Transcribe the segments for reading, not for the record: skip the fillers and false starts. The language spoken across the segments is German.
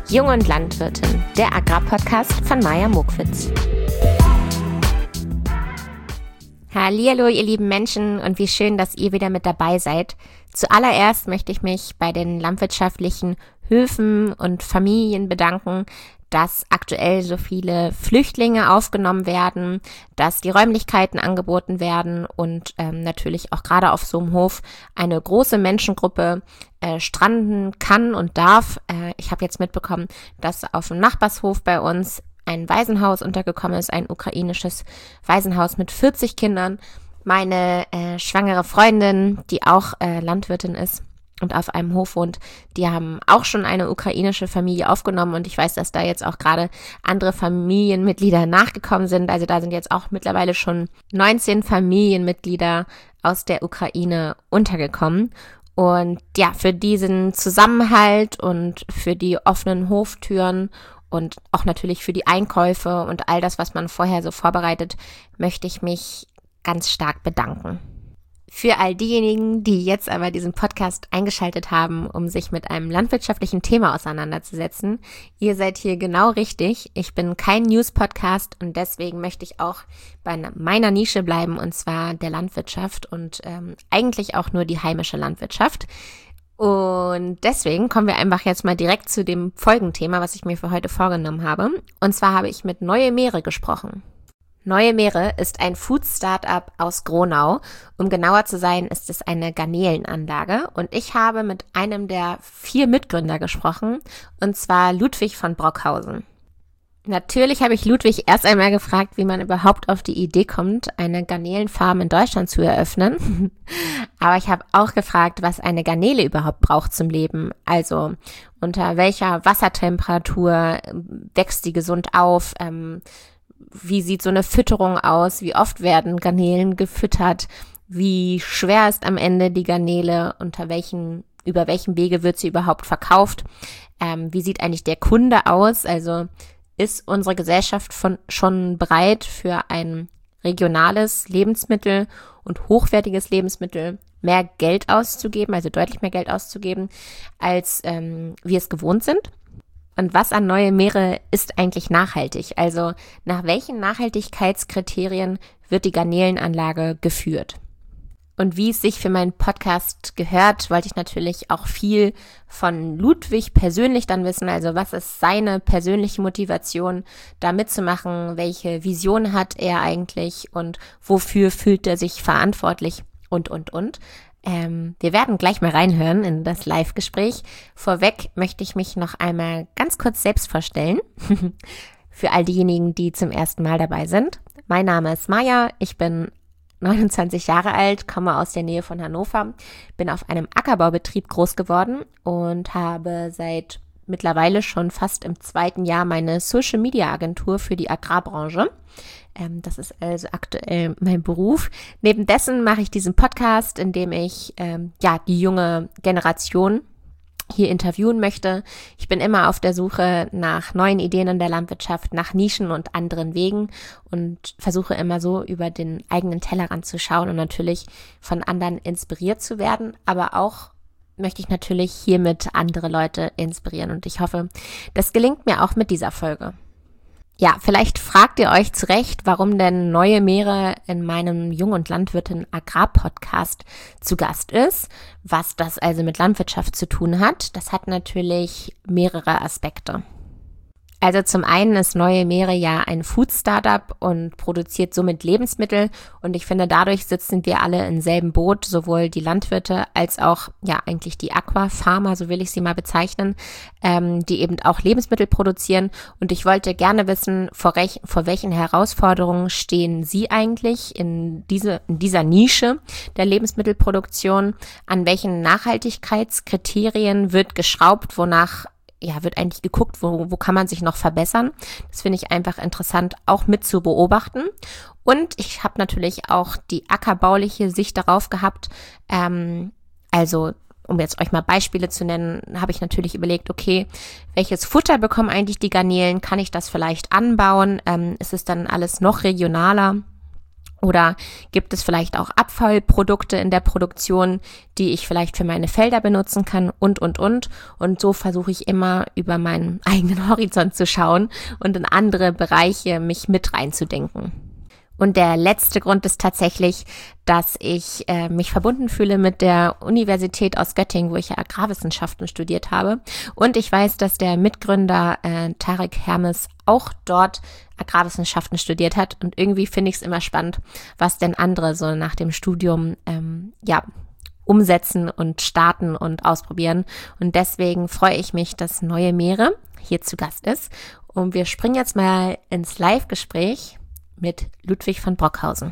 Jung und Landwirtin, der Agrarpodcast von Maja Mokwitz. Hallihallo, ihr lieben Menschen, und wie schön, dass ihr wieder mit dabei seid. Zuallererst möchte ich mich bei den landwirtschaftlichen Höfen und Familien bedanken, dass aktuell so viele Flüchtlinge aufgenommen werden, dass die Räumlichkeiten angeboten werden und natürlich auch gerade auf so einem Hof eine große Menschengruppe stranden kann und darf. Ich habe jetzt mitbekommen, dass auf dem Nachbarshof bei uns ein Waisenhaus untergekommen ist, ein ukrainisches Waisenhaus mit 40 Kindern. Meine schwangere Freundin, die auch Landwirtin ist und auf einem Hof wohnt, die haben auch schon eine ukrainische Familie aufgenommen, und ich weiß, dass da jetzt auch gerade andere Familienmitglieder nachgekommen sind. Also da sind jetzt auch mittlerweile schon 19 Familienmitglieder aus der Ukraine untergekommen. Und ja, für diesen Zusammenhalt und für die offenen Hoftüren und auch natürlich für die Einkäufe und all das, was man vorher so vorbereitet, möchte ich mich ganz stark bedanken. Für all diejenigen, die jetzt aber diesen Podcast eingeschaltet haben, um sich mit einem landwirtschaftlichen Thema auseinanderzusetzen, ihr seid hier genau richtig. Ich bin kein News-Podcast und deswegen möchte ich auch bei meiner Nische bleiben, und zwar der Landwirtschaft und eigentlich auch nur die heimische Landwirtschaft. Und deswegen kommen wir einfach jetzt mal direkt zu dem Folgenthema, was ich mir für heute vorgenommen habe. Und zwar habe ich mit Neue Meere gesprochen. Neue Meere ist ein Food-Startup aus Gronau. Um genauer zu sein, ist es eine Garnelenanlage. Und ich habe mit einem der 4 Mitgründer gesprochen, und zwar Ludwig von Brockhausen. Natürlich habe ich Ludwig erst einmal gefragt, wie man überhaupt auf die Idee kommt, eine Garnelenfarm in Deutschland zu eröffnen. Aber ich habe auch gefragt, was eine Garnele überhaupt braucht zum Leben. Also unter welcher Wassertemperatur wächst sie gesund auf? Wie sieht so eine Fütterung aus? Wie oft werden Garnelen gefüttert? Wie schwer ist am Ende die Garnele? Über welchen Wege wird sie überhaupt verkauft? Wie sieht eigentlich der Kunde aus? Also ist unsere Gesellschaft schon bereit für ein regionales Lebensmittel und hochwertiges Lebensmittel mehr Geld auszugeben, also deutlich mehr Geld auszugeben, als wir es gewohnt sind? Und was an Neue Meere ist eigentlich nachhaltig? Also nach welchen Nachhaltigkeitskriterien wird die Garnelenanlage geführt? Und wie es sich für meinen Podcast gehört, wollte ich natürlich auch viel von Ludwig persönlich dann wissen. Also was ist seine persönliche Motivation, da mitzumachen? Welche Vision hat er eigentlich und wofür fühlt er sich verantwortlich? Und. Wir werden gleich mal reinhören in das Live-Gespräch. Vorweg möchte ich mich noch einmal ganz kurz selbst vorstellen. Für all diejenigen, die zum ersten Mal dabei sind. Mein Name ist Maja, ich bin 29 Jahre alt, komme aus der Nähe von Hannover, bin auf einem Ackerbaubetrieb groß geworden und habe seit mittlerweile schon fast im 2. Jahr meine Social-Media-Agentur für die Agrarbranche. Das ist also aktuell mein Beruf. Nebendessen mache ich diesen Podcast, in dem ich die junge Generation hier interviewen möchte. Ich bin immer auf der Suche nach neuen Ideen in der Landwirtschaft, nach Nischen und anderen Wegen und versuche immer so über den eigenen Tellerrand zu schauen und natürlich von anderen inspiriert zu werden, aber auch möchte ich natürlich hiermit andere Leute inspirieren, und ich hoffe, das gelingt mir auch mit dieser Folge. Ja, vielleicht fragt ihr euch zu Recht, warum denn Neue Meere in meinem Jung und Landwirtin Agrarpodcast zu Gast ist. Was das also mit Landwirtschaft zu tun hat, das hat natürlich mehrere Aspekte. Also zum einen ist Neue Meere ja ein Food-Startup und produziert somit Lebensmittel, und ich finde, dadurch sitzen wir alle im selben Boot, sowohl die Landwirte als auch eigentlich die Aquafarmer, so will ich sie mal bezeichnen, die eben auch Lebensmittel produzieren, und ich wollte gerne wissen, vor welchen Herausforderungen stehen Sie eigentlich in dieser Nische der Lebensmittelproduktion, an welchen Nachhaltigkeitskriterien wird geschraubt, wonach wird eigentlich geguckt, wo kann man sich noch verbessern. Das finde ich einfach interessant, auch mit zu beobachten. Und ich habe natürlich auch die ackerbauliche Sicht darauf gehabt. Also, um jetzt euch mal Beispiele zu nennen, habe ich natürlich überlegt, okay, welches Futter bekommen eigentlich die Garnelen? Kann ich das vielleicht anbauen? Ist es dann alles noch regionaler? Oder gibt es vielleicht auch Abfallprodukte in der Produktion, die ich vielleicht für meine Felder benutzen kann und. Und so versuche ich immer über meinen eigenen Horizont zu schauen und in andere Bereiche mich mit reinzudenken. Und der letzte Grund ist tatsächlich, dass ich mich verbunden fühle mit der Universität aus Göttingen, wo ich ja Agrarwissenschaften studiert habe. Und ich weiß, dass der Mitgründer Tarek Hermes auch dort Agrarwissenschaften studiert hat. Und irgendwie finde ich es immer spannend, was denn andere so nach dem Studium umsetzen und starten und ausprobieren. Und deswegen freue ich mich, dass Neue Meere hier zu Gast ist. Und wir springen jetzt mal ins Live-Gespräch mit Ludwig von Brockhausen.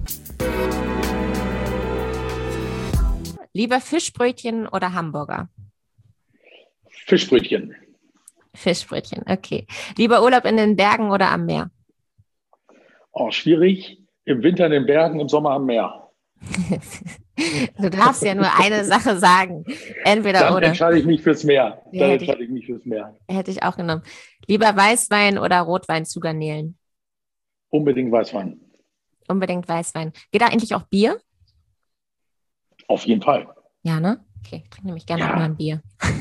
Lieber Fischbrötchen oder Hamburger? Fischbrötchen. Fischbrötchen, okay. Lieber Urlaub in den Bergen oder am Meer? Oh, schwierig. Im Winter in den Bergen, im Sommer am Meer. Du darfst ja nur eine Sache sagen. Entweder Dann oder. entscheide ich mich fürs Meer. Ja, hätte ich auch genommen. Lieber Weißwein oder Rotwein zu Garnelen? Unbedingt Weißwein. Unbedingt Weißwein. Geht da eigentlich auch Bier? Auf jeden Fall. Ja, ne? Okay, ich trinke nämlich gerne auch mal ein Bier.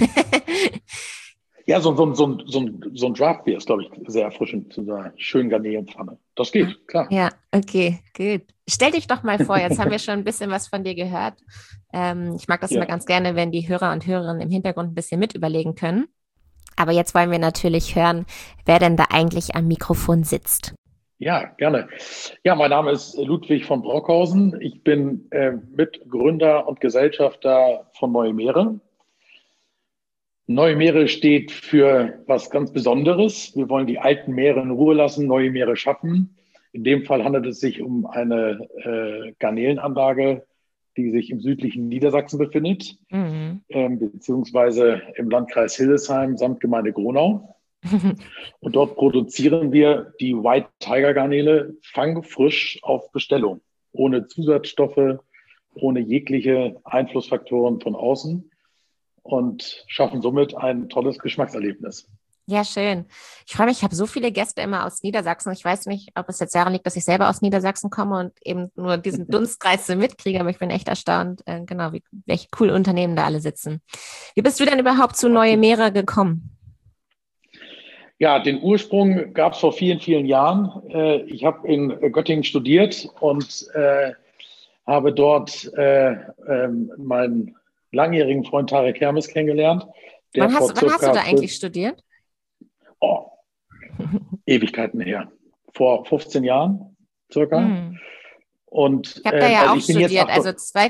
Ja, so ein Draft-Bier ist, glaube ich, sehr erfrischend zu einer schönen Garnelenpfanne. Das geht, klar. Ja, okay, gut. Stell dich doch mal vor, jetzt haben wir schon ein bisschen was von dir gehört. Ich mag das immer ganz gerne, wenn die Hörer und Hörerinnen im Hintergrund ein bisschen mit überlegen können. Aber jetzt wollen wir natürlich hören, wer denn da eigentlich am Mikrofon sitzt. Ja, gerne. Ja, mein Name ist Ludwig von Brockhausen. Ich bin Mitgründer und Gesellschafter von Neue Meere. Neue Meere steht für was ganz Besonderes. Wir wollen die alten Meere in Ruhe lassen, neue Meere schaffen. In dem Fall handelt es sich um eine Garnelenanlage, die sich im südlichen Niedersachsen befindet, beziehungsweise im Landkreis Hildesheim samt Gemeinde Gronau. Und dort produzieren wir die White Tiger Garnele fangfrisch auf Bestellung, ohne Zusatzstoffe, ohne jegliche Einflussfaktoren von außen und schaffen somit ein tolles Geschmackserlebnis. Ja, schön. Ich freue mich, ich habe so viele Gäste immer aus Niedersachsen. Ich weiß nicht, ob es jetzt daran liegt, dass ich selber aus Niedersachsen komme und eben nur diesen Dunstkreis so mitkriege, aber ich bin echt erstaunt, welche coolen Unternehmen da alle sitzen. Wie bist du denn überhaupt zu Neue Meere gekommen? Ja, den Ursprung gab es vor vielen, vielen Jahren. Ich habe in Göttingen studiert und habe dort meinen langjährigen Freund Tarek Hermes kennengelernt. Wann hast du da eigentlich studiert? Oh, Ewigkeiten her. Vor 15 Jahren circa. Und, ich habe da ja auch studiert, also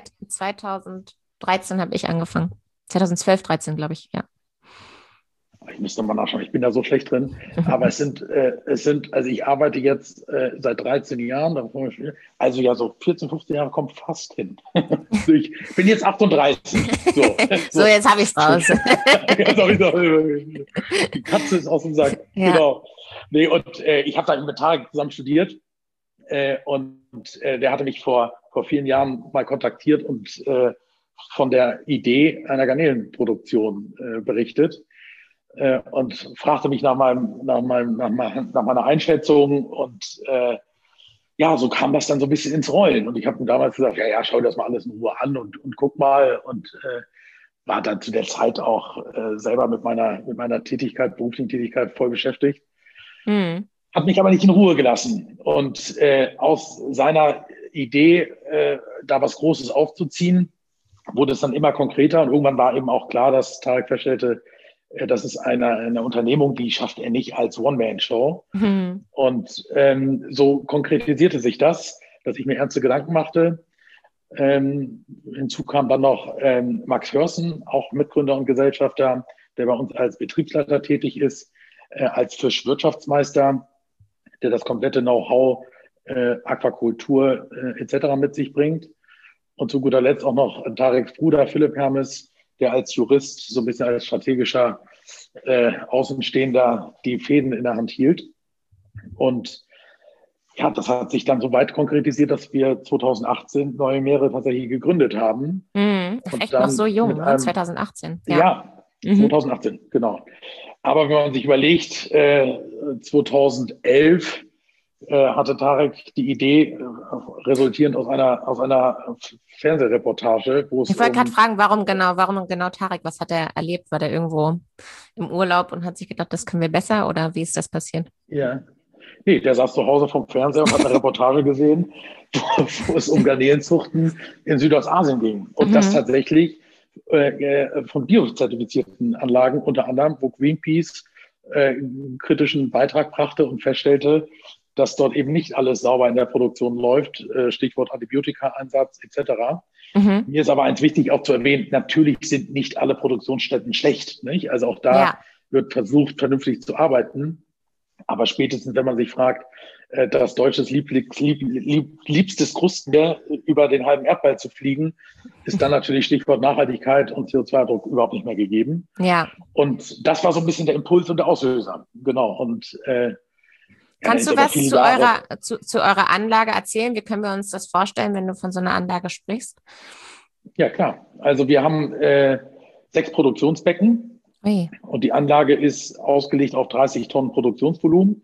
2013 habe ich angefangen. 2012, 13 glaube ich, ja. Ich müsste mal nachschauen, ich bin da so schlecht drin. Aber also ich arbeite jetzt seit 13 Jahren, also ja so 14, 15 Jahre kommt fast hin. Ich bin jetzt 38. So jetzt habe ich es raus. Die Katze ist aus dem Sack. Ja. Genau. Nee, und ich habe da mit Tarek zusammen studiert und der hatte mich vor vielen Jahren mal kontaktiert und von der Idee einer Garnelenproduktion berichtet. Und fragte mich nach meiner Einschätzung und so kam das dann so ein bisschen ins Rollen. Und ich habe damals gesagt, ja, schau dir das mal alles in Ruhe an und guck mal und war dann zu der Zeit auch selber mit meiner beruflichen Tätigkeit voll beschäftigt. Hat mich aber nicht in Ruhe gelassen. Und aus seiner Idee, da was Großes aufzuziehen, wurde es dann immer konkreter und irgendwann war eben auch klar, dass Tarek feststellte, das ist eine Unternehmung, die schafft er nicht als One-Man-Show. Und so konkretisierte sich das, dass ich mir ernste Gedanken machte. Hinzu kam dann noch Max Hörsen, auch Mitgründer und Gesellschafter, der bei uns als Betriebsleiter tätig ist, als Fischwirtschaftsmeister, der das komplette Know-how Aquakultur etc. mit sich bringt. Und zu guter Letzt auch noch Tareks Bruder Philipp Hermes, der als Jurist so ein bisschen als strategischer Außenstehender die Fäden in der Hand hielt. Und ja, das hat sich dann so weit konkretisiert, dass wir 2018 Neue Meere tatsächlich gegründet haben. Echt noch so jung, ne? 2018. Ja, 2018, genau. Aber wenn man sich überlegt, 2011 hatte Tarek die Idee, resultierend aus einer Fernsehreportage, wo es Ich wollte gerade fragen, warum genau Tarek? Was hat er erlebt? War der irgendwo im Urlaub und hat sich gedacht, das können wir besser oder wie ist das passiert? ja, nee, der saß zu Hause vom Fernseher und hat eine Reportage gesehen, wo es um Garnelenzuchten in Südostasien ging. Und das Mhm. tatsächlich von biozertifizierten Anlagen, unter anderem, wo Greenpeace einen kritischen Beitrag brachte und feststellte, dass dort eben nicht alles sauber in der Produktion läuft, Stichwort Antibiotika-Einsatz etc. Mhm. Mir ist aber eins wichtig auch zu erwähnen, natürlich sind nicht alle Produktionsstätten schlecht. Nicht? Also auch da Ja, wird versucht, vernünftig zu arbeiten. Aber spätestens, wenn man sich fragt, das deutsches liebstes Krustenmeer über den halben Erdball zu fliegen, ist dann natürlich Stichwort Nachhaltigkeit und CO2-Druck überhaupt nicht mehr gegeben. ja. Und das war so ein bisschen der Impuls und der Auslöser. Genau. Und ja, dann Kannst ist du über was viele Jahre. zu eurer Anlage erzählen? Wie können wir uns das vorstellen, wenn du von so einer Anlage sprichst? Ja, klar. Also wir haben 6 Produktionsbecken Ui. und die Anlage ist ausgelegt auf 30 Tonnen Produktionsvolumen.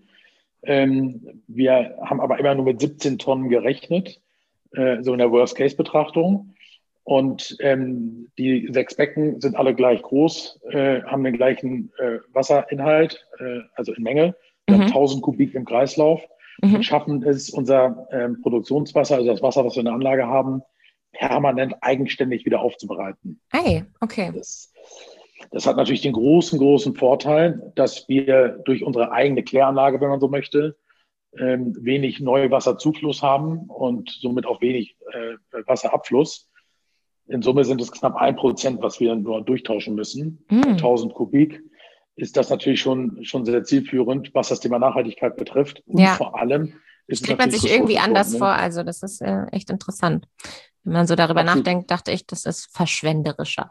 Wir haben aber immer nur mit 17 Tonnen gerechnet, so in der Worst-Case-Betrachtung. Und die 6 Becken sind alle gleich groß, haben den gleichen Wasserinhalt, also in Menge. Wir haben Mhm. 1000 Kubik im Kreislauf und Mhm. schaffen es, unser Produktionswasser, also das Wasser, was wir in der Anlage haben, permanent eigenständig wieder aufzubereiten. Ei, okay. Das hat natürlich den großen Vorteil, dass wir durch unsere eigene Kläranlage, wenn man so möchte, wenig Neuwasserzufluss haben und somit auch wenig Wasserabfluss. In Summe sind es knapp 1%, was wir nur durchtauschen müssen. Bei Mm. 1000 Kubik ist das natürlich schon sehr zielführend, was das Thema Nachhaltigkeit betrifft. Und Ja, vor allem ist es stellt man natürlich sich irgendwie ressourcenschonend. anders vor. Ne? Also das ist echt interessant. Wenn man so darüber Absolut. nachdenkt, dachte ich, das ist verschwenderischer.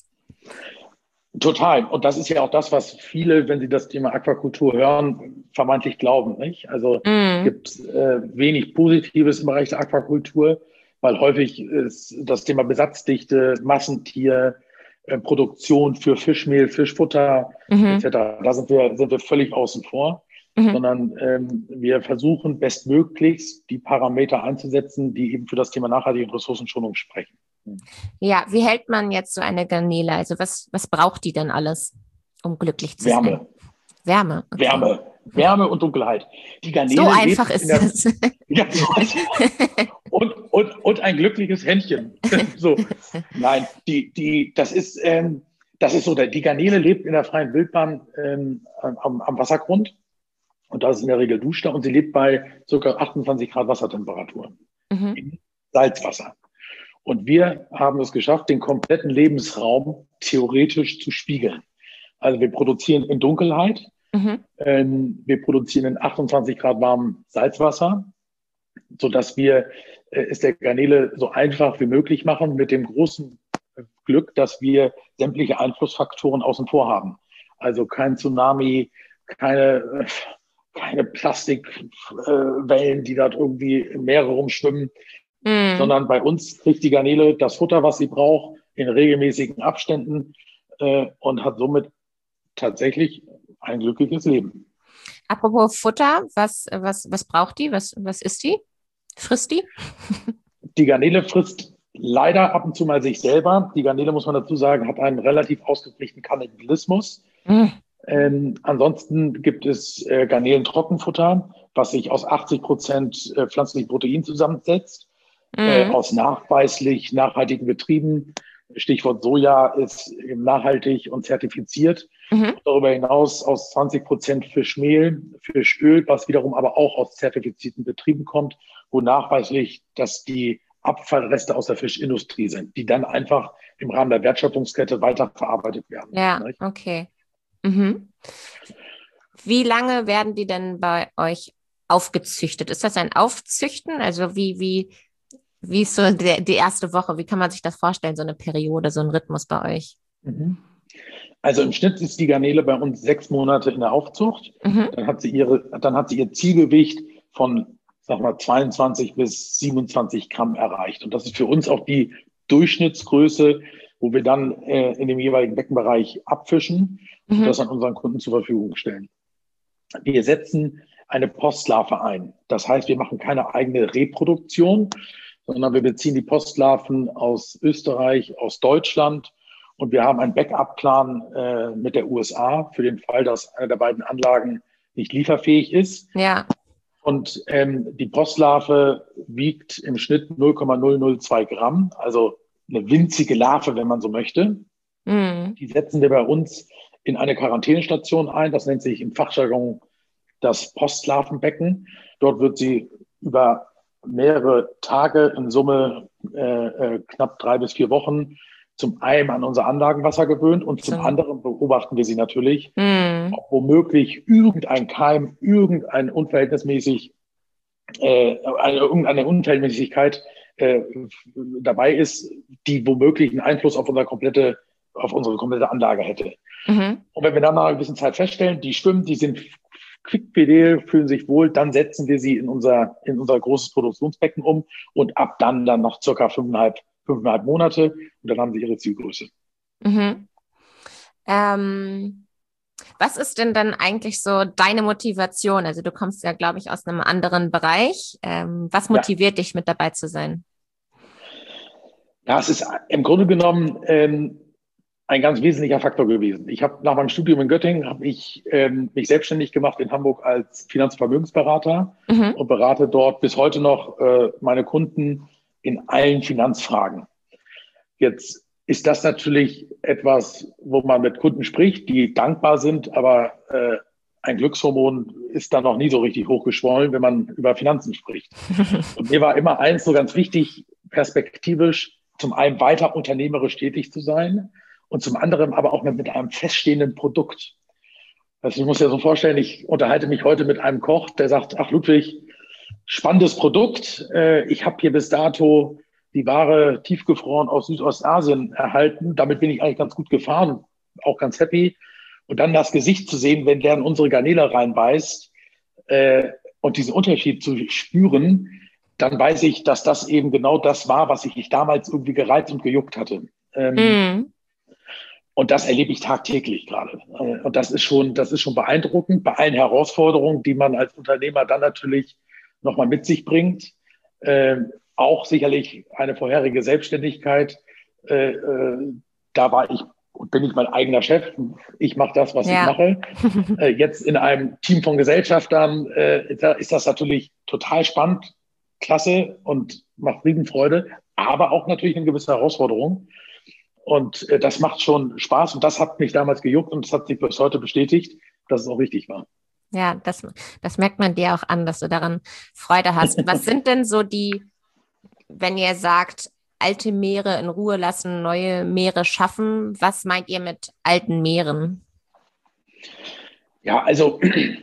Total. Und das ist ja auch das, was viele, wenn sie das Thema Aquakultur hören, vermeintlich glauben. Nicht? Also Mm. gibt wenig Positives im Bereich der Aquakultur, weil häufig ist das Thema Besatzdichte, Massentier, Produktion für Fischmehl, Fischfutter Mhm. etc. Da sind wir völlig außen vor, Mhm. sondern wir versuchen bestmöglichst die Parameter einzusetzen, die eben für das Thema Nachhaltige und Ressourcenschonung sprechen. Ja, wie hält man jetzt so eine Garnele? Also was braucht die denn alles, um glücklich zu sein? Wärme. Wärme, okay. Wärme und Dunkelheit. Die So Garnele einfach lebt in ist der es. ja, und ein glückliches Händchen. So, nein, das ist so. Die Garnele lebt in der freien Wildbahn am Wassergrund und da ist in der Regel Duschda und sie lebt bei ca. 28 Grad Wassertemperatur Mhm. im Salzwasser. Und wir haben es geschafft, den kompletten Lebensraum theoretisch zu spiegeln. Also wir produzieren in Dunkelheit, Mhm. wir produzieren in 28 Grad warmem Salzwasser, sodass wir es der Garnele so einfach wie möglich machen, mit dem großen Glück, dass wir sämtliche Einflussfaktoren außen vor haben. Also kein Tsunami, keine Plastikwellen, die dort irgendwie im Meer rumschwimmen, Mhm. sondern bei uns kriegt die Garnele das Futter, was sie braucht, in regelmäßigen Abständen und hat somit tatsächlich ein glückliches Leben. Apropos Futter, was braucht die? Was isst die? Frisst die? Die Garnele frisst leider ab und zu mal sich selber. Die Garnele, muss man dazu sagen, hat einen relativ ausgeprägten Kannibalismus. Mhm. Ansonsten gibt es Garnelentrockenfutter, was sich aus 80% pflanzlichem Protein zusammensetzt, Mhm. aus nachweislich nachhaltigen Betrieben. Stichwort Soja ist eben nachhaltig und zertifiziert. Mhm. Darüber hinaus aus 20% Fischmehl, Fischöl, was wiederum aber auch aus zertifizierten Betrieben kommt, wo nachweislich, dass die Abfallreste aus der Fischindustrie sind, die dann einfach im Rahmen der Wertschöpfungskette weiterverarbeitet werden. Ja, Nicht? okay. Mhm. Wie lange werden die denn bei euch aufgezüchtet? Ist das ein Aufzüchten? Also wie ist so die erste Woche? Wie kann man sich das vorstellen, so eine Periode, so ein Rhythmus bei euch? Mhm. Also im Schnitt ist die Garnele bei uns 6 Monate in der Aufzucht. Mhm. Dann hat sie ihr Zielgewicht von, sag mal, 22 bis 27 Gramm erreicht. Und das ist für uns auch die Durchschnittsgröße, wo wir dann in dem jeweiligen Beckenbereich abfischen und Mhm. das an unseren Kunden zur Verfügung stellen. Wir setzen eine Postlarve ein. Das heißt, wir machen keine eigene Reproduktion, sondern wir beziehen die Postlarven aus Österreich, aus Deutschland und wir haben einen Backup-Plan mit der USA für den Fall, dass eine der beiden Anlagen nicht lieferfähig ist. Ja. Und die Postlarve wiegt im Schnitt 0,002 Gramm, also eine winzige Larve, wenn man so möchte. Mhm. Die setzen wir bei uns in eine Quarantänestation ein. Das nennt sich im Fachjargon das Postlarvenbecken. Dort wird sie über mehrere Tage, in Summe knapp 3 bis 4 Wochen, zum einen an unser Anlagenwasser gewöhnt und zum anderen beobachten wir sie natürlich, ob womöglich irgendein Keim, irgendeine Unverhältnismäßigkeit dabei ist, die womöglich einen Einfluss auf unsere komplette Anlage hätte. Mhm. Und wenn wir dann nach ein bisschen Zeit feststellen, die schwimmen, die sind quickfidel, fühlen sich wohl, dann setzen wir sie in unser großes Produktionsbecken um und ab dann noch circa 5,5 Monate und dann haben sie ihre Zielgröße. Mhm. Was ist denn dann eigentlich so deine Motivation? Also du kommst ja, glaube ich, aus einem anderen Bereich. Was motiviert dich, mit dabei zu sein? Ja, es ist im Grunde genommen ein ganz wesentlicher Faktor gewesen. Ich habe nach meinem Studium in Göttingen mich selbstständig gemacht in Hamburg als Finanz- und Vermögensberater und berate dort bis heute noch meine Kunden in allen Finanzfragen. Jetzt ist das natürlich etwas, wo man mit Kunden spricht, die dankbar sind, aber ein Glückshormon ist da noch nie so richtig hochgeschwollen, wenn man über Finanzen spricht. Und mir war immer eins so ganz wichtig, perspektivisch zum einen weiter unternehmerisch tätig zu sein und zum anderen aber auch mit einem feststehenden Produkt. Also ich muss ja so vorstellen, ich unterhalte mich heute mit einem Koch, der sagt, ach Ludwig, spannendes Produkt. Ich habe hier bis dato die Ware tiefgefroren aus Südostasien erhalten. Damit bin ich eigentlich ganz gut gefahren, auch ganz happy. Und dann das Gesicht zu sehen, wenn der in unsere Garnele reinbeißt und diesen Unterschied zu spüren, dann weiß ich, dass das eben genau das war, was ich damals irgendwie gereizt und gejuckt hatte. Und das erlebe ich tagtäglich gerade. Und das ist schon beeindruckend bei allen Herausforderungen, die man als Unternehmer dann natürlich nochmal mit sich bringt. Auch sicherlich eine vorherige Selbstständigkeit. Da war ich und bin ich mein eigener Chef. Ich mache das, was ich mache. Jetzt in einem Team von Gesellschaftern ist das natürlich total spannend, klasse und macht Riesenfreude, aber auch natürlich eine gewisse Herausforderung. Und das macht schon Spaß und das hat mich damals gejuckt und das hat sich bis heute bestätigt, dass es auch richtig war. Ja, das merkt man dir auch an, dass du daran Freude hast. Was sind denn so wenn ihr sagt, alte Meere in Ruhe lassen, neue Meere schaffen, was meint ihr mit alten Meeren? Ja, also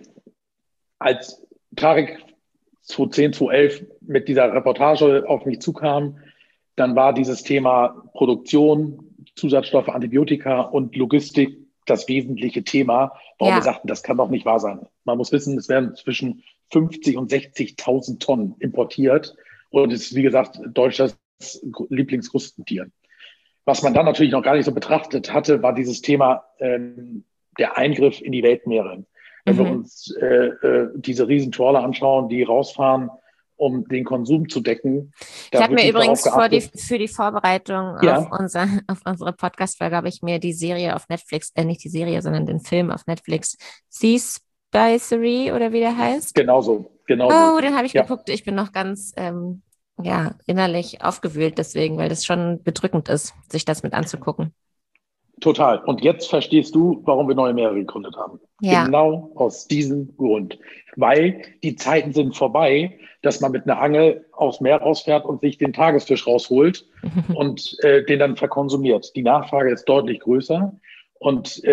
als Tarek 2010, 2011 mit dieser Reportage auf mich zukam, dann war dieses Thema Produktion, Zusatzstoffe, Antibiotika und Logistik das wesentliche Thema, warum wir sagten, das kann doch nicht wahr sein. Man muss wissen, es werden zwischen 50 und 60.000 Tonnen importiert und es ist, wie gesagt, Deutschlands Lieblingskrustentier. Was man dann natürlich noch gar nicht so betrachtet hatte, war dieses Thema der Eingriff in die Weltmeere. Wenn wir uns diese riesen Trawler anschauen, die rausfahren, um den Konsum zu decken. Ich habe mir übrigens für die Vorbereitung auf unsere Podcast-Folge habe ich mir die Serie auf Netflix, nicht die Serie, sondern den Film auf Netflix, Seaspicery oder wie der heißt. Genau so. Den habe ich geguckt. Ich bin noch ganz innerlich aufgewühlt deswegen, weil das schon bedrückend ist, sich das mit anzugucken. Total. Und jetzt verstehst du, warum wir Neue Meere gegründet haben. Ja. Genau aus diesem Grund. Weil die Zeiten sind vorbei, dass man mit einer Angel aufs Meer rausfährt und sich den Tagesfisch rausholt und den dann verkonsumiert. Die Nachfrage ist deutlich größer und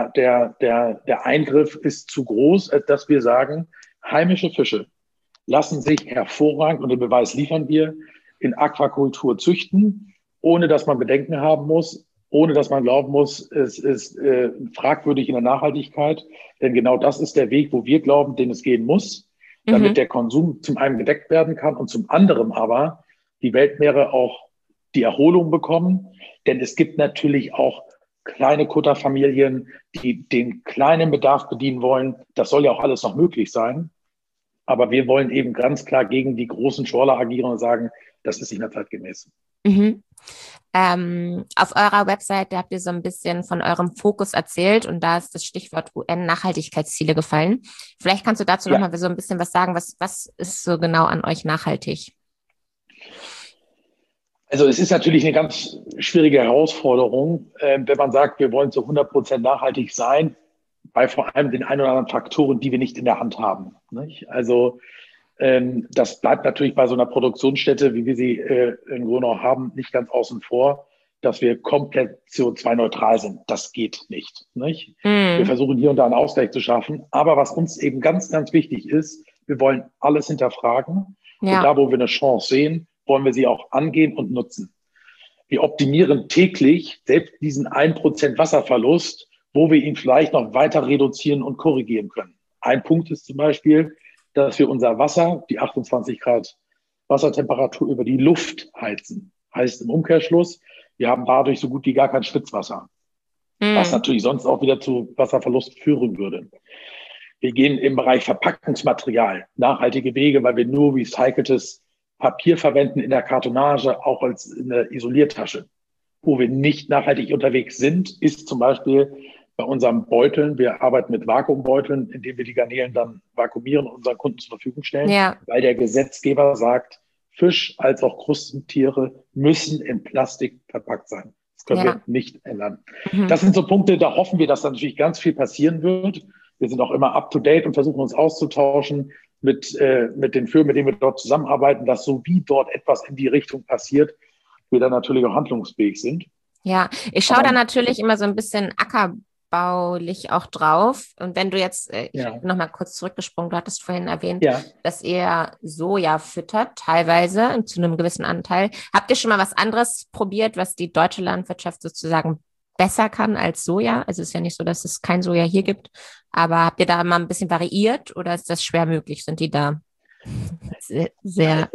der Eingriff ist zu groß, als dass wir sagen, heimische Fische lassen sich hervorragend, und den Beweis liefern wir, in Aquakultur züchten, ohne dass man Bedenken haben muss, ohne dass man glauben muss, es ist fragwürdig in der Nachhaltigkeit. Denn genau das ist der Weg, wo wir glauben, den es gehen muss, damit der Konsum zum einen gedeckt werden kann und zum anderen aber die Weltmeere auch die Erholung bekommen. Denn es gibt natürlich auch kleine Kutterfamilien, die den kleinen Bedarf bedienen wollen. Das soll ja auch alles noch möglich sein. Aber wir wollen eben ganz klar gegen die großen Schorler agieren und sagen, das ist nicht mehr zeitgemäß. Mhm. Auf eurer Webseite habt ihr so ein bisschen von eurem Fokus erzählt und da ist das Stichwort UN-Nachhaltigkeitsziele gefallen. Vielleicht kannst du dazu noch mal so ein bisschen was sagen. Was ist so genau an euch nachhaltig? Also es ist natürlich eine ganz schwierige Herausforderung, wenn man sagt, wir wollen zu 100% nachhaltig sein, bei vor allem den ein oder anderen Faktoren, die wir nicht in der Hand haben. Nicht? Also das bleibt natürlich bei so einer Produktionsstätte, wie wir sie in Gronau haben, nicht ganz außen vor, dass wir komplett CO2-neutral sind. Das geht nicht? Wir versuchen hier und da einen Ausgleich zu schaffen. Aber was uns eben ganz, ganz wichtig ist, wir wollen alles hinterfragen. Und da, wo wir eine Chance sehen, wollen wir sie auch angehen und nutzen. Wir optimieren täglich selbst diesen 1% Wasserverlust, wo wir ihn vielleicht noch weiter reduzieren und korrigieren können. Ein Punkt ist zum Beispiel, dass wir unser Wasser, die 28 Grad Wassertemperatur, über die Luft heizen. Heißt im Umkehrschluss, wir haben dadurch so gut wie gar kein Schwitzwasser, was natürlich sonst auch wieder zu Wasserverlust führen würde. Wir gehen im Bereich Verpackungsmaterial nachhaltige Wege, weil wir nur recyceltes Papier verwenden in der Kartonage, auch als in der Isoliertasche. Wo wir nicht nachhaltig unterwegs sind, ist zum Beispiel bei unseren Beuteln. Wir arbeiten mit Vakuumbeuteln, indem wir die Garnelen dann vakuumieren und unseren Kunden zur Verfügung stellen, weil der Gesetzgeber sagt, Fisch als auch Krustentiere müssen in Plastik verpackt sein. Das können wir nicht ändern. Das sind so Punkte, da hoffen wir, dass da natürlich ganz viel passieren wird. Wir sind auch immer up to date und versuchen uns auszutauschen mit den Firmen, mit denen wir dort zusammenarbeiten, dass so wie dort etwas in die Richtung passiert, wir dann natürlich auch handlungsfähig sind. Ja, ich schaue da natürlich immer so ein bisschen ackerbaulich auch drauf. Und wenn du jetzt, ich bin noch mal kurz zurückgesprungen, du hattest vorhin erwähnt, dass ihr Soja füttert, teilweise zu einem gewissen Anteil. Habt ihr schon mal was anderes probiert, was die deutsche Landwirtschaft sozusagen besser kann als Soja? Also es ist ja nicht so, dass es kein Soja hier gibt, aber habt ihr da mal ein bisschen variiert oder ist das schwer möglich? Sind die da sehr...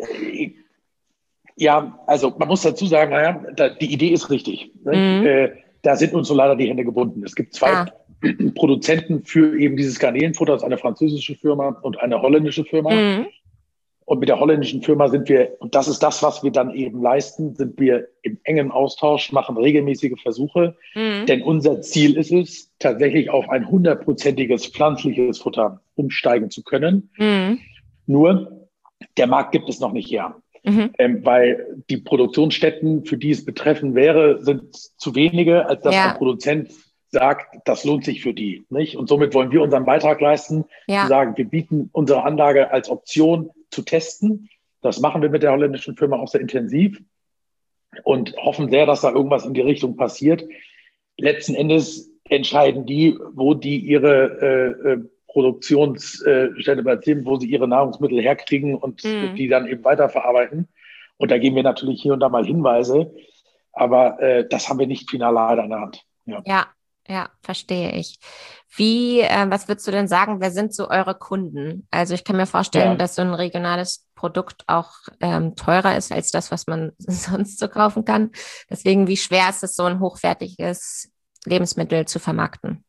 Ja, also man muss dazu sagen, die Idee ist richtig. Da sind uns so leider die Hände gebunden. Es gibt zwei Produzenten für eben dieses Garnelenfutter, das ist eine französische Firma und eine holländische Firma. Und mit der holländischen Firma sind wir, und das ist das, was wir dann eben leisten, sind wir im engen Austausch, machen regelmäßige Versuche. Denn unser Ziel ist es, tatsächlich auf ein 100%iges pflanzliches Futter umsteigen zu können. Nur, der Markt gibt es noch nicht her. Weil die Produktionsstätten, für die es betreffen wäre, sind zu wenige, als dass ein Produzent sagt, das lohnt sich für die. Nicht? Und somit wollen wir unseren Beitrag leisten, zu sagen, wir bieten unsere Anlage als Option zu testen. Das machen wir mit der holländischen Firma auch sehr intensiv und hoffen sehr, dass da irgendwas in die Richtung passiert. Letzten Endes entscheiden die, wo die ihre Produktionsstätte platzieren, wo sie ihre Nahrungsmittel herkriegen und die dann eben weiterverarbeiten. Und da geben wir natürlich hier und da mal Hinweise, aber das haben wir nicht final leider in der Hand. Ja, verstehe ich. Was würdest du denn sagen, wer sind so eure Kunden? Also ich kann mir vorstellen, dass so ein regionales Produkt auch teurer ist als das, was man sonst so kaufen kann. Deswegen, wie schwer ist es, so ein hochwertiges Lebensmittel zu vermarkten?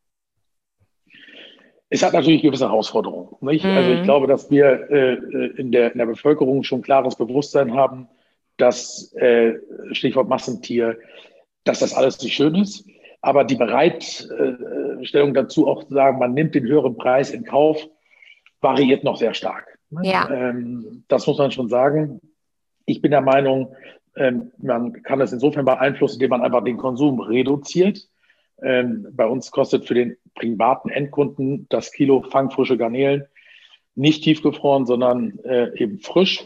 Es hat natürlich gewisse Herausforderungen. Nicht? Also ich glaube, dass wir in der Bevölkerung schon klares Bewusstsein haben, dass, Stichwort Massentier, dass das alles nicht schön ist. Aber die Bereitstellung dazu auch zu sagen, man nimmt den höheren Preis in Kauf, variiert noch sehr stark. Das muss man schon sagen. Ich bin der Meinung, man kann das insofern beeinflussen, indem man einfach den Konsum reduziert. Bei uns kostet für den privaten Endkunden das Kilo fangfrische Garnelen nicht tiefgefroren, sondern eben frisch,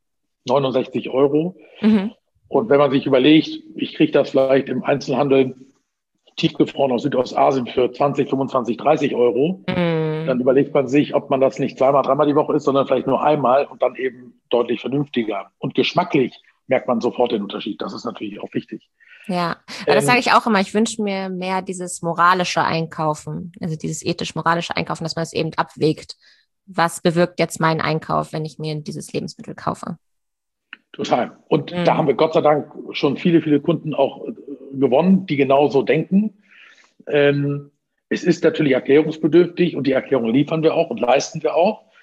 69 €. Und wenn man sich überlegt, ich kriege das vielleicht im Einzelhandel tiefgefroren aus Südostasien für 20, 25, 30 €, dann überlegt man sich, ob man das nicht zweimal, dreimal die Woche isst, sondern vielleicht nur einmal und dann eben deutlich vernünftiger. Und geschmacklich merkt man sofort den Unterschied. Das ist natürlich auch wichtig. Ja, aber das sage ich auch immer. Ich wünsche mir mehr dieses moralische Einkaufen, also dieses ethisch-moralische Einkaufen, dass man es eben abwägt. Was bewirkt jetzt mein Einkauf, wenn ich mir dieses Lebensmittel kaufe? Total. Und da haben wir Gott sei Dank schon viele, viele Kunden auch gewonnen, die genauso denken. Es ist natürlich erklärungsbedürftig und die Erklärung liefern wir auch und leisten wir auch.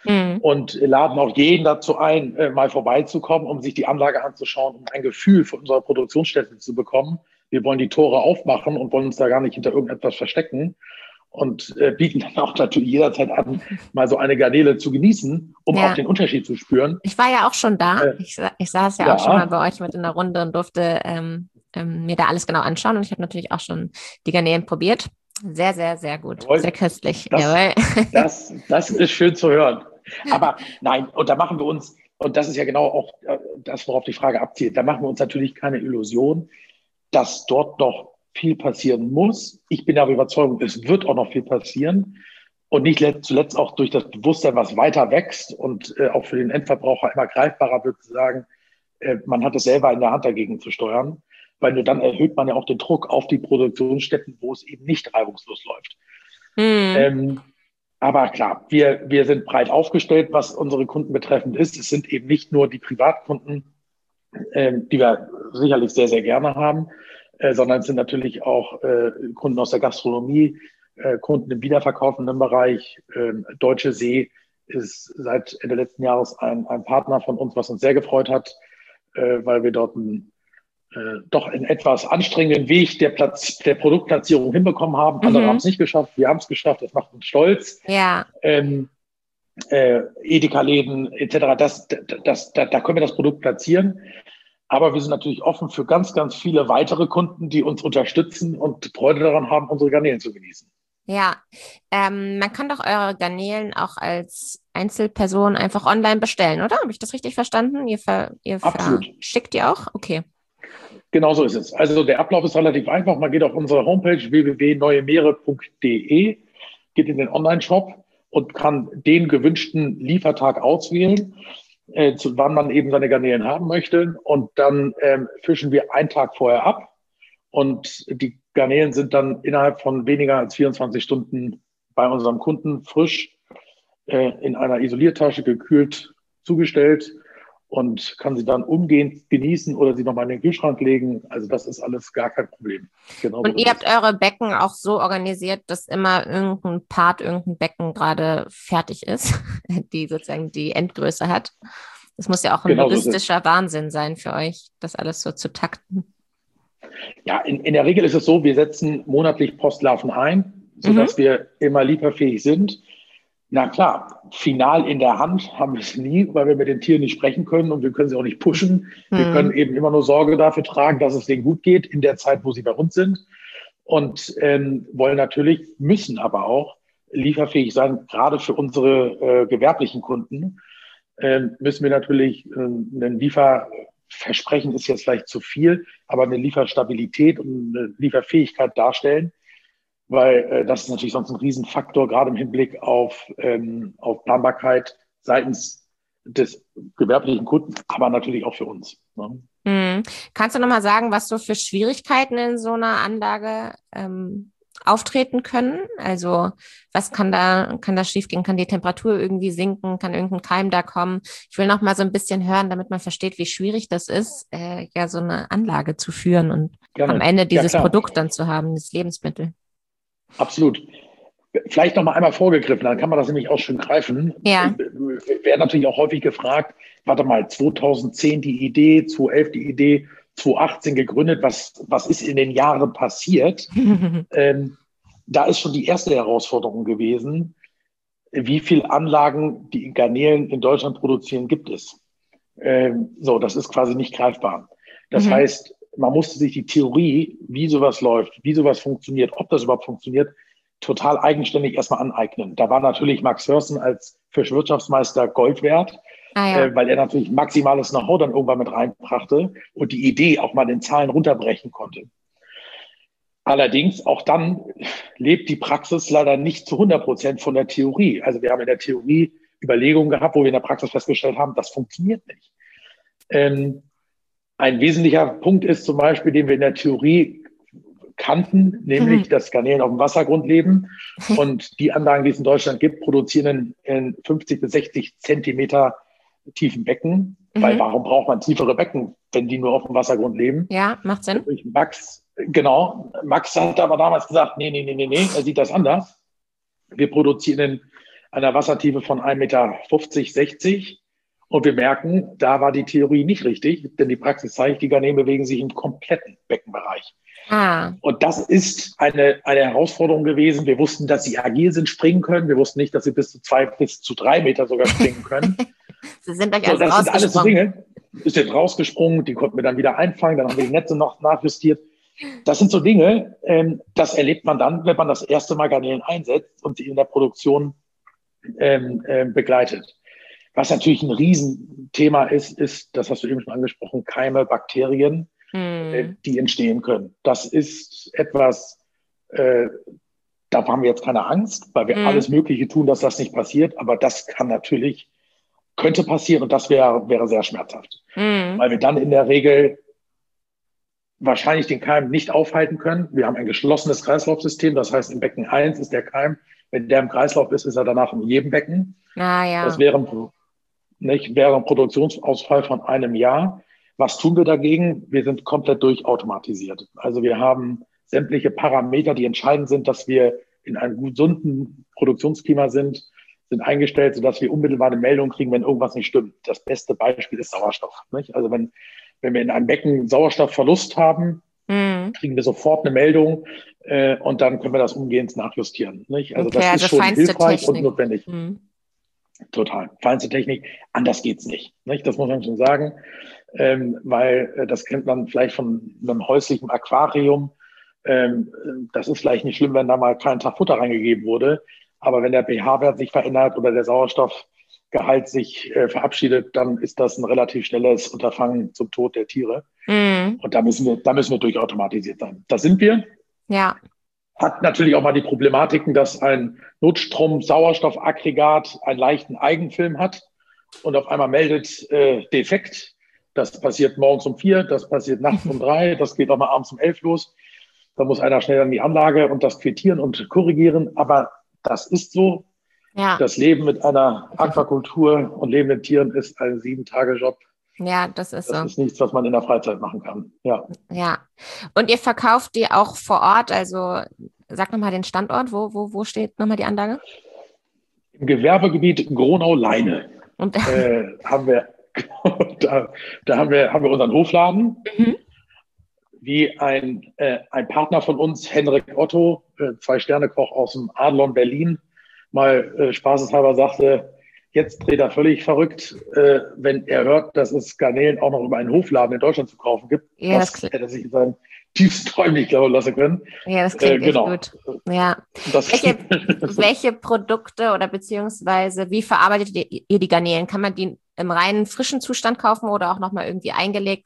Mhm. und laden auch jeden dazu ein, mal vorbeizukommen, um sich die Anlage anzuschauen, um ein Gefühl von unserer Produktionsstätte zu bekommen. Wir wollen die Tore aufmachen und wollen uns da gar nicht hinter irgendetwas verstecken und bieten dann auch natürlich jederzeit an, mal so eine Garnele zu genießen, um auch Ja. den Unterschied zu spüren. Ich war ja auch schon da. Ich saß ja auch schon mal Ja, bei euch mit in der Runde und durfte mir da alles genau anschauen. Und ich habe natürlich auch schon die Garnelen probiert. Sehr, sehr, sehr gut. jawohl, Sehr köstlich. das, Jawohl. das ist schön zu hören. Aber nein, und da machen wir uns, und das ist ja genau auch das, worauf die Frage abzielt, da machen wir uns natürlich keine Illusion, dass dort noch viel passieren muss. Ich bin aber überzeugt, es wird auch noch viel passieren. Und nicht zuletzt auch durch das Bewusstsein, was weiter wächst und auch für den Endverbraucher immer greifbarer wird, zu sagen, man hat es selber in der Hand, dagegen zu steuern. Weil nur dann erhöht man ja auch den Druck auf die Produktionsstätten, wo es eben nicht reibungslos läuft. Mhm. Aber klar, wir sind breit aufgestellt, was unsere Kunden betreffend ist. Es sind eben nicht nur die Privatkunden, die wir sicherlich sehr, sehr gerne haben, sondern es sind natürlich auch Kunden aus der Gastronomie, Kunden im wiederverkaufenden Bereich. Deutsche See ist seit Ende letzten Jahres ein Partner von uns, was uns sehr gefreut hat, weil wir dort doch einen etwas anstrengenden Weg der Produktplatzierung hinbekommen haben. Andere haben Mhm. es nicht geschafft, wir haben es geschafft, das macht uns stolz. Ja. Edeka-Läden etc., da können wir das Produkt platzieren. Aber wir sind natürlich offen für ganz, ganz viele weitere Kunden, die uns unterstützen und Freude daran haben, unsere Garnelen zu genießen. Ja, man kann doch eure Garnelen auch als Einzelperson einfach online bestellen, oder? Habe ich das richtig verstanden? Ihr Absolut. verschickt die auch? Okay. Genau so ist es. Also der Ablauf ist relativ einfach. Man geht auf unsere Homepage www.neuemeere.de, geht in den Online-Shop und kann den gewünschten Liefertag auswählen, zu wann man eben seine Garnelen haben möchte. Und dann fischen wir einen Tag vorher ab. Und die Garnelen sind dann innerhalb von weniger als 24 Stunden bei unserem Kunden frisch in einer Isoliertasche gekühlt zugestellt und kann sie dann umgehend genießen oder sie nochmal in den Kühlschrank legen. Also das ist alles gar kein Problem. Genau Und so ihr ist habt es. eure Becken auch so organisiert, dass immer irgendein Becken gerade fertig ist, die sozusagen die Endgröße hat. Das muss ja auch ein Genau so ist es. logistischer Wahnsinn sein für euch, das alles so zu takten. Ja, in der Regel ist es so, wir setzen monatlich Postlarven ein, Mhm. sodass wir immer lieferfähig sind. Na klar, final in der Hand haben wir es nie, weil wir mit den Tieren nicht sprechen können und wir können sie auch nicht pushen. Wir können Mhm. eben immer nur Sorge dafür tragen, dass es denen gut geht in der Zeit, wo sie bei uns sind. Und wollen natürlich, müssen aber auch lieferfähig sein, gerade für unsere gewerblichen Kunden. Müssen wir natürlich einen Lieferversprechen ist jetzt vielleicht zu viel, aber eine Lieferstabilität und eine Lieferfähigkeit darstellen, weil das ist natürlich sonst ein Riesenfaktor, gerade im Hinblick auf Planbarkeit seitens des gewerblichen Kunden, aber natürlich auch für uns. Ne? Mhm. Kannst du noch mal sagen, was so für Schwierigkeiten in so einer Anlage auftreten können? Also was kann da schiefgehen? Kann die Temperatur irgendwie sinken? Kann irgendein Keim da kommen? Ich will noch mal so ein bisschen hören, damit man versteht, wie schwierig das ist, ja so eine Anlage zu führen und am Gerne. Ende Ja, dieses klar. Produkt dann zu haben, das Lebensmittel. Absolut. Vielleicht noch mal einmal vorgegriffen, dann kann man das nämlich auch schön greifen. Ja. Werden natürlich auch häufig gefragt, warte mal, 2010 die Idee, 2011 die Idee, 2018 gegründet, was ist in den Jahren passiert? Da ist schon die erste Herausforderung gewesen, wie viele Anlagen, die Garnelen in Deutschland produzieren, gibt es? So, das ist quasi nicht greifbar. Das Mhm. heißt, man musste sich die Theorie, wie sowas läuft, wie sowas funktioniert, ob das überhaupt funktioniert, total eigenständig erstmal aneignen. Da war natürlich Max Hörsten als Fischwirtschaftsmeister Gold wert, Ah ja. weil er natürlich maximales Know-how dann irgendwann mit reinbrachte und die Idee auch mal in Zahlen runterbrechen konnte. Allerdings auch dann lebt die Praxis leider nicht zu 100% von der Theorie. Also wir haben in der Theorie Überlegungen gehabt, wo wir in der Praxis festgestellt haben, das funktioniert nicht. Ein wesentlicher Punkt ist zum Beispiel, den wir in der Theorie kannten, nämlich, dass Garnelen auf dem Wassergrund leben und die Anlagen, die es in Deutschland gibt, produzieren in 50 bis 60 Zentimeter tiefen Becken. Weil Mhm. warum braucht man tiefere Becken, wenn die nur auf dem Wassergrund leben? Ja, macht Sinn. Durch Max hat aber damals gesagt, nee, er sieht das anders. Wir produzieren einer Wassertiefe von 1,50 Meter, 60. Und wir merken, da war die Theorie nicht richtig, denn die Praxis zeigt, die Garnelen bewegen sich im kompletten Beckenbereich. Und das ist eine Herausforderung gewesen. Wir wussten, dass sie agil sind, springen können. Wir wussten nicht, dass sie bis zu 3 Meter sogar springen können. Sie sind euch also das sind alles so Dinge. Ist jetzt rausgesprungen, die konnten wir dann wieder einfangen, dann haben wir die Netze noch nachjustiert. Das sind so Dinge, das erlebt man dann, wenn man das erste Mal Garnelen einsetzt und sie in der Produktion begleitet. Was natürlich ein Riesenthema ist, das hast du eben schon angesprochen, Keime, Bakterien, die entstehen können. Das ist etwas, da haben wir jetzt keine Angst, weil wir alles Mögliche tun, dass das nicht passiert. Aber das könnte passieren und das wäre sehr schmerzhaft. Weil wir dann in der Regel wahrscheinlich den Keim nicht aufhalten können. Wir haben ein geschlossenes Kreislaufsystem. Das heißt, im Becken 1 ist der Keim, wenn der im Kreislauf ist, ist er danach in jedem Becken. Das wäre ein Produktionsausfall von einem Jahr. Was tun wir dagegen? Wir sind komplett durchautomatisiert. Also wir haben sämtliche Parameter, die entscheidend sind, dass wir in einem gesunden Produktionsklima sind eingestellt, sodass wir unmittelbar eine Meldung kriegen, wenn irgendwas nicht stimmt. Das beste Beispiel ist Sauerstoff. Nicht? Also wenn wir in einem Becken Sauerstoffverlust haben, kriegen wir sofort eine Meldung und dann können wir das umgehend nachjustieren. Nicht? Also das ist schon hilfreich Technik. Und notwendig. Total. Feinste Technik. Anders geht's nicht. Das muss man schon sagen. Weil das kennt man vielleicht von einem häuslichen Aquarium. Das ist vielleicht nicht schlimm, wenn da mal kein Tag Futter reingegeben wurde. Aber wenn der pH-Wert sich verändert oder der Sauerstoffgehalt sich verabschiedet, dann ist das ein relativ schnelles Unterfangen zum Tod der Tiere. Und da müssen wir durchautomatisiert sein. Das sind wir. Ja. Hat natürlich auch mal die Problematiken, dass ein Notstrom-Sauerstoffaggregat einen leichten Eigenfilm hat und auf einmal meldet Defekt. Das passiert morgens um 4, das passiert nachts um 3, das geht auch mal abends um 11 los. Da muss einer schnell an die Anlage und das quittieren und korrigieren. Aber das ist so. Ja. Das Leben mit einer Aquakultur und lebenden Tieren ist ein 7-Tage-Job. Ja, das ist so. Das ist nichts, was man in der Freizeit machen kann. Ja. Ja. Und ihr verkauft die auch vor Ort? Also sag nochmal den Standort. Wo steht nochmal die Anlage? Im Gewerbegebiet Gronau-Leine. Und haben wir unseren Hofladen. Wie ein Partner von uns, Henrik Otto, 2-Sterne-Koch aus dem Adlon Berlin, mal spaßeshalber sagte, jetzt dreht er völlig verrückt, wenn er hört, dass es Garnelen auch noch über einen Hofladen in Deutschland zu kaufen gibt. Ja, das hätte er sich in seinen tiefsten Träumen nicht glauben lassen können. Ja, das klingt echt gut. Ja. Welche Produkte oder beziehungsweise wie verarbeitet ihr die Garnelen? Kann man die im reinen frischen Zustand kaufen oder auch nochmal irgendwie eingelegt?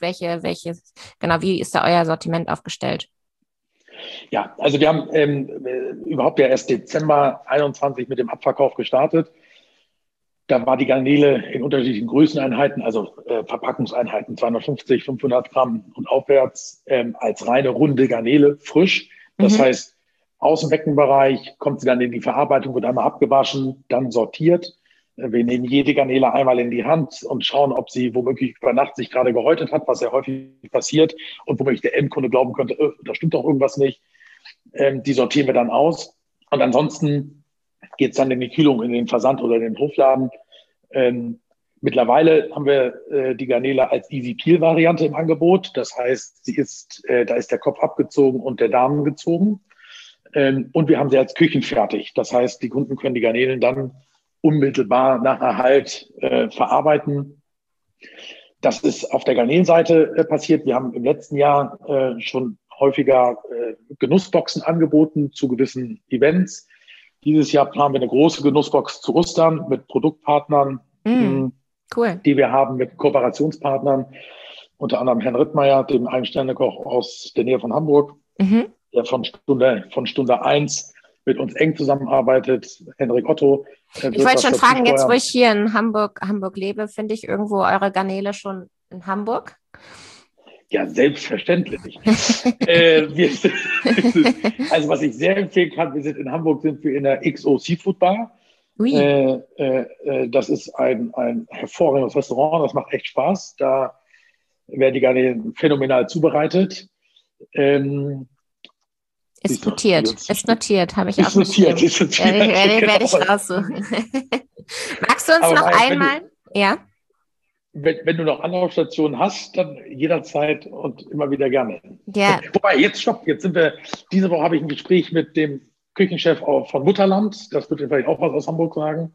Wie ist da euer Sortiment aufgestellt? Ja, also wir haben überhaupt ja erst Dezember 21 mit dem Abverkauf gestartet. Da war die Garnele in unterschiedlichen Größeneinheiten, also Verpackungseinheiten, 250, 500 Gramm und aufwärts, als reine runde Garnele, frisch. Das heißt, aus dem Beckenbereich kommt sie dann in die Verarbeitung, wird einmal abgewaschen, dann sortiert. Wir nehmen jede Garnele einmal in die Hand und schauen, ob sie womöglich über Nacht sich gerade gehäutet hat, was ja häufig passiert und womöglich der Endkunde glauben könnte, da stimmt doch irgendwas nicht. Die sortieren wir dann aus. Und ansonsten geht es dann in die Kühlung, in den Versand oder in den Hofladen. Mittlerweile haben wir die Garnele als Easy Peel Variante im Angebot. Das heißt, da ist der Kopf abgezogen und der Darm gezogen. Und wir haben sie als küchenfertig. Das heißt, die Kunden können die Garnelen dann unmittelbar nach Erhalt verarbeiten. Das ist auf der Garnelenseite passiert. Wir haben im letzten Jahr schon häufiger Genussboxen angeboten zu gewissen Events. Dieses Jahr planen wir eine große Genussbox zu Ostern mit Produktpartnern, cool, die wir haben mit Kooperationspartnern, unter anderem Herrn Rittmeier, dem 1-Sterne-Koch aus der Nähe von Hamburg, der von Stunde 1 mit uns eng zusammenarbeitet. Henrik Otto. Ich wollte schon fragen, jetzt wo ich hier in Hamburg lebe, finde ich irgendwo eure Garnele schon in Hamburg? Ja, selbstverständlich. Also was ich sehr empfehlen kann, in Hamburg sind wir in der XO Seafood Bar. Das ist ein hervorragendes Restaurant, das macht echt Spaß. Da werden die Garnelen phänomenal zubereitet. Ist notiert. Ist notiert, habe ich ist notiert, aufgeschrieben. ist notiert. Werde ich raussuchen. Magst du uns noch einmal? Ja. Wenn du noch Anlaufstationen hast, dann jederzeit und immer wieder gerne. Ja. Wobei, jetzt stopp, diese Woche habe ich ein Gespräch mit dem Küchenchef von Mutterland, das wird dir vielleicht auch was aus Hamburg sagen.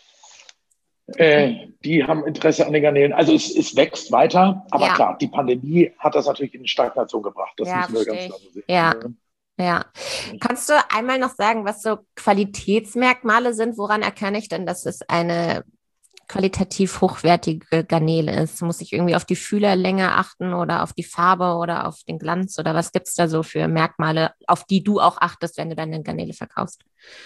Die haben Interesse an den Garnelen. Also es wächst weiter, aber klar, die Pandemie hat das natürlich in Stagnation gebracht. Das müssen wir ganz klar sehen. Ja. Kannst du einmal noch sagen, was so Qualitätsmerkmale sind? Woran erkenne ich denn, dass es eine qualitativ hochwertige Garnele ist? Muss ich irgendwie auf die Fühlerlänge achten oder auf die Farbe oder auf den Glanz? Oder was gibt es da so für Merkmale, auf die du auch achtest, wenn du deine Garnele verkaufst?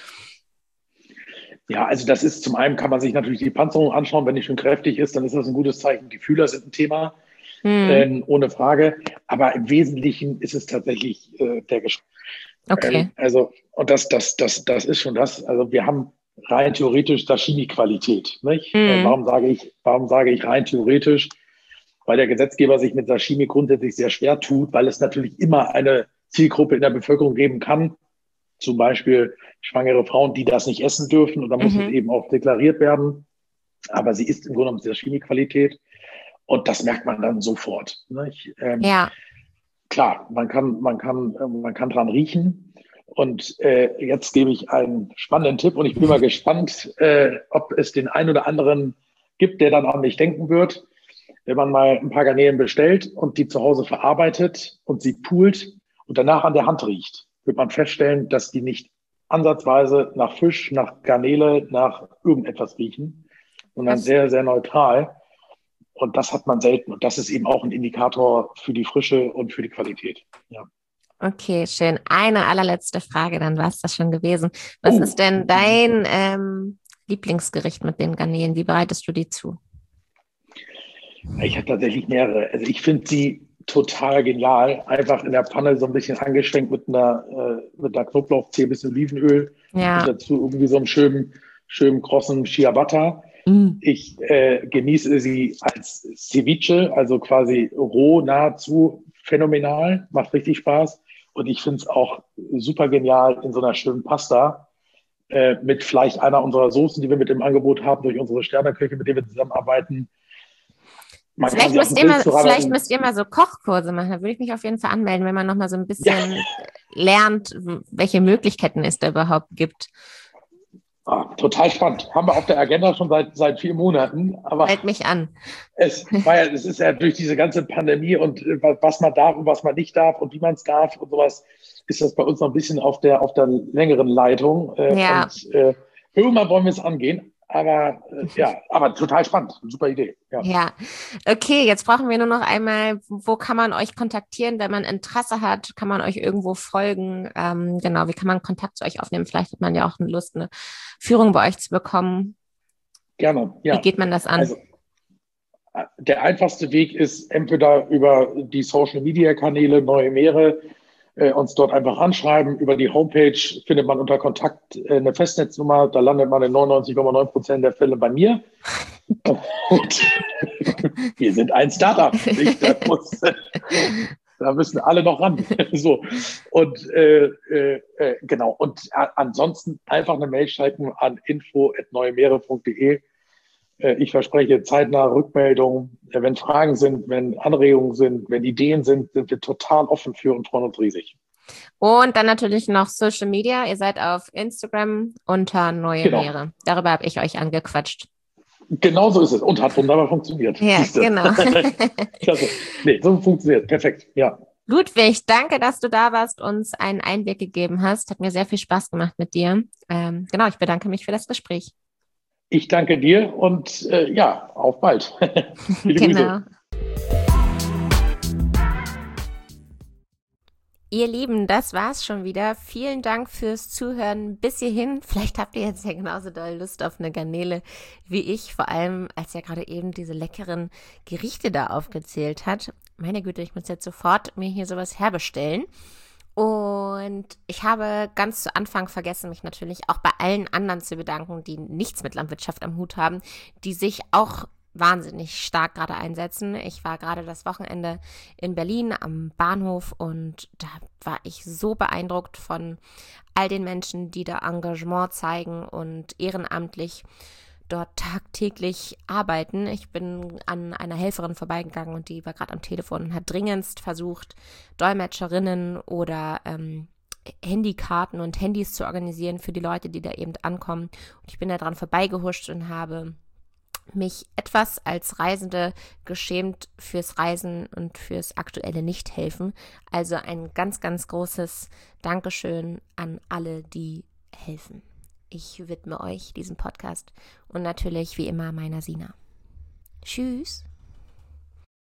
Ja, also das ist zum einen, kann man sich natürlich die Panzerung anschauen. Wenn die schon kräftig ist, dann ist das ein gutes Zeichen. Die Fühler sind ein Thema, ohne Frage. Aber im Wesentlichen ist es tatsächlich der Geschmack. Okay. Und das ist schon das. Also wir haben rein theoretisch Sashimi-Qualität. Nicht? Warum sage ich rein theoretisch? Weil der Gesetzgeber sich mit Sashimi grundsätzlich sehr schwer tut, weil es natürlich immer eine Zielgruppe in der Bevölkerung geben kann, zum Beispiel schwangere Frauen, die das nicht essen dürfen. Und da muss es eben auch deklariert werden. Aber sie ist im Grunde genommen Sashimi-Qualität. Und das merkt man dann sofort. Nicht? Klar, man kann dran riechen. Und jetzt gebe ich einen spannenden Tipp. Und ich bin mal gespannt, ob es den einen oder anderen gibt, der dann an mich denken wird. Wenn man mal ein paar Garnelen bestellt und die zu Hause verarbeitet und sie poolt und danach an der Hand riecht, wird man feststellen, dass die nicht ansatzweise nach Fisch, nach Garnele, nach irgendetwas riechen, sondern sehr, sehr neutral. Und das hat man selten. Und das ist eben auch ein Indikator für die Frische und für die Qualität. Ja. Okay, schön. Eine allerletzte Frage, dann war es das schon gewesen. Was ist denn dein Lieblingsgericht mit den Garnelen? Wie bereitest du die zu? Ich habe tatsächlich mehrere. Also ich finde sie total genial. Einfach in der Pfanne so ein bisschen angeschwenkt mit einer Knoblauchzehe, bisschen Olivenöl. Ja. Und dazu irgendwie so einen schönen krossen Ciabatta. Ich genieße sie als Ceviche, also quasi roh, nahezu phänomenal. Macht richtig Spaß. Und ich finde es auch super genial in so einer schönen Pasta mit vielleicht einer unserer Soßen, die wir mit im Angebot haben, durch unsere Sterneköche, mit denen wir zusammenarbeiten. Vielleicht müsst ihr mal so Kochkurse machen. Da würde ich mich auf jeden Fall anmelden, wenn man noch mal so ein bisschen lernt, welche Möglichkeiten es da überhaupt gibt. Total spannend. Haben wir auf der Agenda schon seit 4 Monaten. Aber halt mich an. Es ist ja durch diese ganze Pandemie und was man darf und was man nicht darf und wie man es darf und sowas, ist das bei uns noch ein bisschen auf der längeren Leitung. Und irgendwann wollen wir es angehen. Aber total spannend. Super Idee. Ja. Okay, jetzt brauchen wir nur noch einmal, wo kann man euch kontaktieren, wenn man Interesse hat? Kann man euch irgendwo folgen? Genau, wie kann man Kontakt zu euch aufnehmen? Vielleicht hat man ja auch Lust, eine Führung bei euch zu bekommen. Gerne, ja. Wie geht man das an? Also, der einfachste Weg ist entweder über die Social-Media-Kanäle Neue Meere, uns dort einfach anschreiben. Über die Homepage findet man unter Kontakt eine Festnetznummer. Da landet man in 99,9% der Fälle bei mir. Und wir sind ein Startup. Da müssen alle noch ran. So. Und genau. Und ansonsten einfach eine Mail schreiben an info@neuemeere.de. Ich verspreche zeitnah Rückmeldungen. Wenn Fragen sind, wenn Anregungen sind, wenn Ideen sind wir total offen für und freuen uns riesig. Und dann natürlich noch Social Media. Ihr seid auf Instagram unter Neue Meere. Darüber habe ich euch angequatscht. Genau so ist es und hat wunderbar funktioniert. Ja, genau. Klasse. Nee, so funktioniert. Perfekt, ja. Ludwig, danke, dass du da warst, uns einen Einblick gegeben hast. Hat mir sehr viel Spaß gemacht mit dir. Genau, ich bedanke mich für das Gespräch. Ich danke dir und auf bald. Viele genau. Grüße. Ihr Lieben, das war's schon wieder. Vielen Dank fürs Zuhören bis hierhin. Vielleicht habt ihr jetzt ja genauso doll Lust auf eine Garnele wie ich, vor allem als er gerade eben diese leckeren Gerichte da aufgezählt hat. Meine Güte, ich muss jetzt sofort mir hier sowas herbestellen. Und ich habe ganz zu Anfang vergessen, mich natürlich auch bei allen anderen zu bedanken, die nichts mit Landwirtschaft am Hut haben, die sich auch wahnsinnig stark gerade einsetzen. Ich war gerade das Wochenende in Berlin am Bahnhof und da war ich so beeindruckt von all den Menschen, die da Engagement zeigen und ehrenamtlich dort tagtäglich arbeiten. Ich bin an einer Helferin vorbeigegangen und die war gerade am Telefon und hat dringendst versucht, Dolmetscherinnen oder Handykarten und Handys zu organisieren für die Leute, die da eben ankommen. Und ich bin da dran vorbeigehuscht und habe mich etwas als Reisende geschämt fürs Reisen und fürs aktuelle Nichthelfen. Also ein ganz, ganz großes Dankeschön an alle, die helfen. Ich widme euch diesen Podcast und natürlich wie immer meiner Sina. Tschüss.